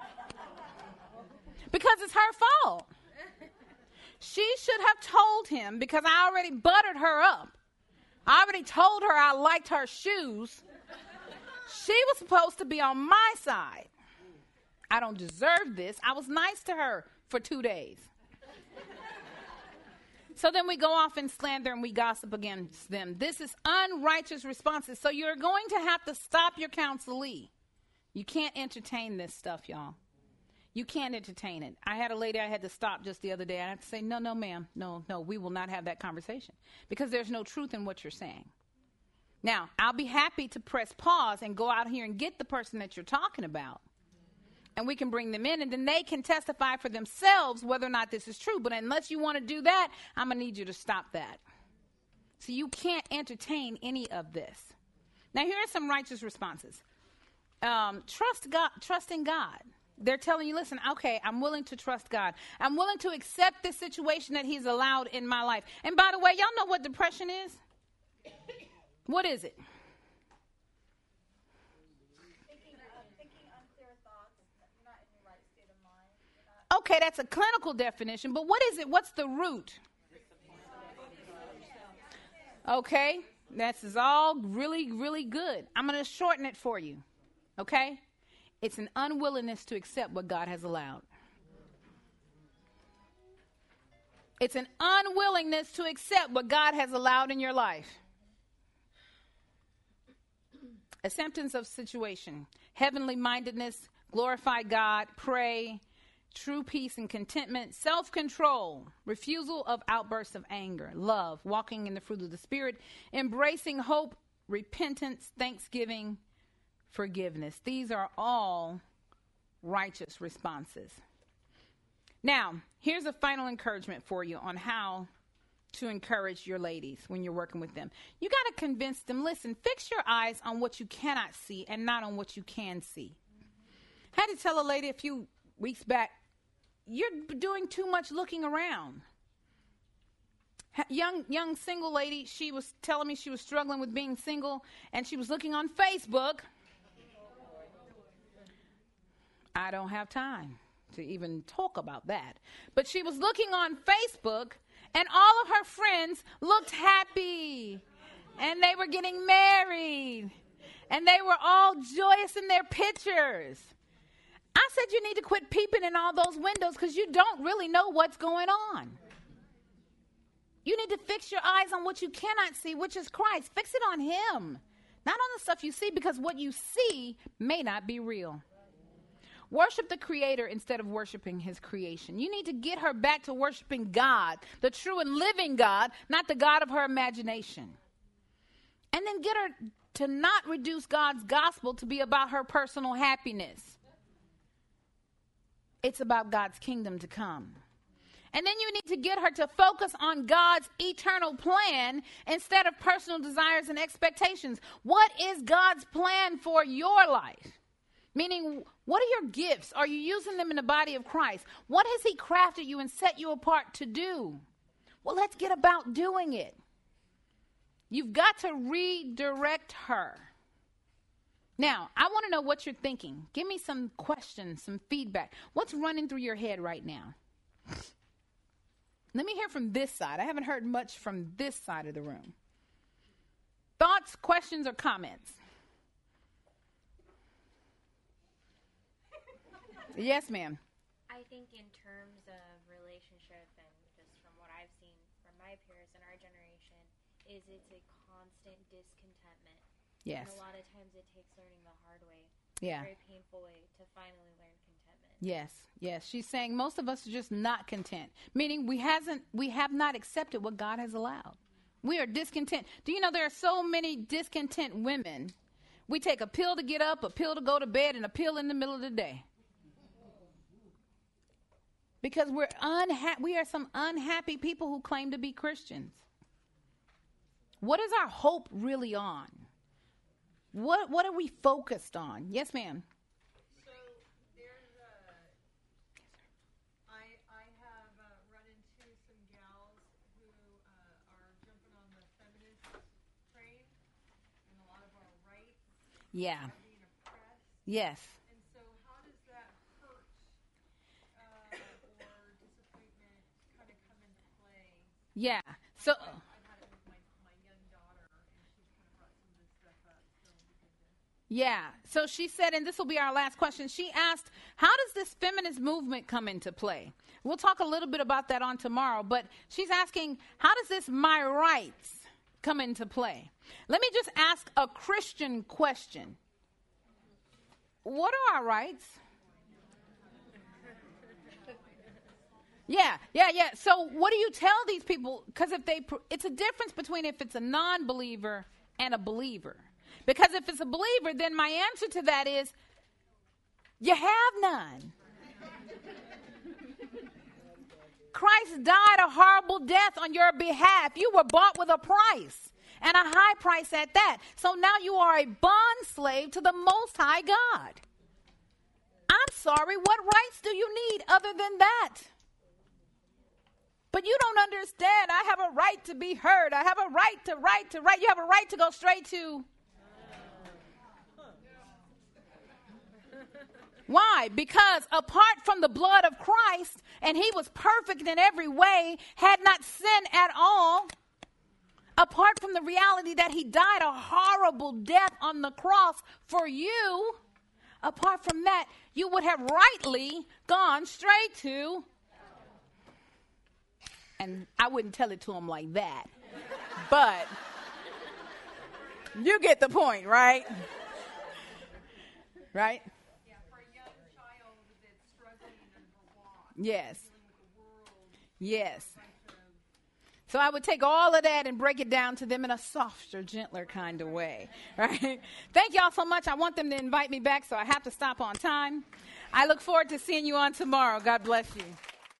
Speaker 1: Because it's her fault. She should have told him, because I already buttered her up. I already told her I liked her shoes. She was supposed to be on my side. I don't deserve this. I was nice to her for 2 days. So then we go off and slander and we gossip against them. This is unrighteous responses. So you're going to have to stop your counselee. You can't entertain this stuff, y'all. You can't entertain it. I had a lady I had to stop just the other day. I had to say, no, ma'am. No, we will not have that conversation. Because there's no truth in what you're saying. Now, I'll be happy to press pause and go out here and get the person that you're talking about. And we can bring them in, and then they can testify for themselves whether or not this is true. But unless you want to do that, I'm going to need you to stop that. So you can't entertain any of this. Now, here are some righteous responses. Trust in God. They're telling you, listen, okay, I'm willing to trust God. I'm willing to accept this situation that he's allowed in my life. And by the way, y'all know what depression is? What is it?
Speaker 2: Thinking unclear thoughts, you're not in your right state of mind.
Speaker 1: Okay, that's a clinical definition, but what is it? What's the root? Okay, this is all really, really good. I'm going to shorten it for you, okay? It's an unwillingness to accept what God has allowed. It's an unwillingness to accept what God has allowed in your life. Acceptance of situation, heavenly mindedness, glorify God, pray, true peace and contentment, self-control, refusal of outbursts of anger, love, walking in the fruit of the Spirit, embracing hope, repentance, thanksgiving, forgiveness. These are all righteous responses. Now, here's a final encouragement for you on how to encourage your ladies when you're working with them. You got to convince them, listen, fix your eyes on what you cannot see and not on what you can see. I had to tell a lady a few weeks back, you're doing too much looking around. Young single lady, she was telling me she was struggling with being single, and she was looking on Facebook. I don't have time to even talk about that. But she was looking on Facebook, and all of her friends looked happy, and they were getting married, and they were all joyous in their pictures. I said you need to quit peeping in all those windows because you don't really know what's going on. You need to fix your eyes on what you cannot see, which is Christ. Fix it on him, not on the stuff you see, because what you see may not be real. Worship the Creator instead of worshiping his creation. You need to get her back to worshiping God, the true and living God, not the God of her imagination. And then get her to not reduce God's gospel to be about her personal happiness. It's about God's kingdom to come. And then you need to get her to focus on God's eternal plan instead of personal desires and expectations. What is God's plan for your life? Meaning, what are your gifts? Are you using them in the body of Christ? What has he crafted you and set you apart to do? Well, let's get about doing it. You've got to redirect her. Now, I want to know what you're thinking. Give me some questions, some feedback. What's running through your head right now? Let me hear from this side. I haven't heard much from this side of the room. Thoughts, questions, or comments? Yes, ma'am.
Speaker 5: I think in terms of relationship and just from what I've seen from my peers in our generation is it's a constant discontentment.
Speaker 1: Yes.
Speaker 5: And a lot of times it takes learning the hard way.
Speaker 1: Yeah.
Speaker 5: A very painful way to finally learn contentment.
Speaker 1: Yes, yes. She's saying most of us are just not content, meaning we have not accepted what God has allowed. We are discontent. Do you know there are so many discontent women? We take a pill to get up, a pill to go to bed, and a pill in the middle of the day. Because we are some unhappy people who claim to be Christians. What is our hope really on? What are we focused on? Yes, ma'am.
Speaker 2: So there's I have run into some gals who are jumping on the feminist train and a lot of our rights
Speaker 1: Yeah.
Speaker 2: are being oppressed.
Speaker 1: Yes.
Speaker 2: And so how does that hurt or disappointment kind of come into play?
Speaker 1: Yeah. So
Speaker 2: I've had it with my young daughter, and she's kind of brought some of this stuff up. So we could
Speaker 1: yeah. So she said, and this will be our last question. She asked, how does this feminist movement come into play? We'll talk a little bit about that on tomorrow, but she's asking, how does this my rights come into play? Let me just ask a Christian question. What are our rights? Yeah. So what do you tell these people? Because it's a difference between if it's a non-believer and a believer? Because if it's a believer, then my answer to that is, you have none. Christ died a horrible death on your behalf. You were bought with a price, and a high price at that. So now you are a bond slave to the Most High God. I'm sorry, what rights do you need other than that? But you don't understand. I have a right to be heard. I have a right to write. You have a right to go straight to. Why? Because apart from the blood of Christ, and he was perfect in every way, had not sinned at all, apart from the reality that he died a horrible death on the cross for you, apart from that, you would have rightly gone straight to. And I wouldn't tell it to him like that. But you get the point, right? Right?
Speaker 2: Yeah, for a young child that's struggling in her walk,
Speaker 1: Yes.
Speaker 2: dealing with the world,
Speaker 1: Yes.
Speaker 2: bunch of
Speaker 1: So I would take all of that and break it down to them in a softer, gentler kind of way, right? Thank y'all so much. I want them to invite me back, so I have to stop on time. I look forward to seeing you on tomorrow. God bless you.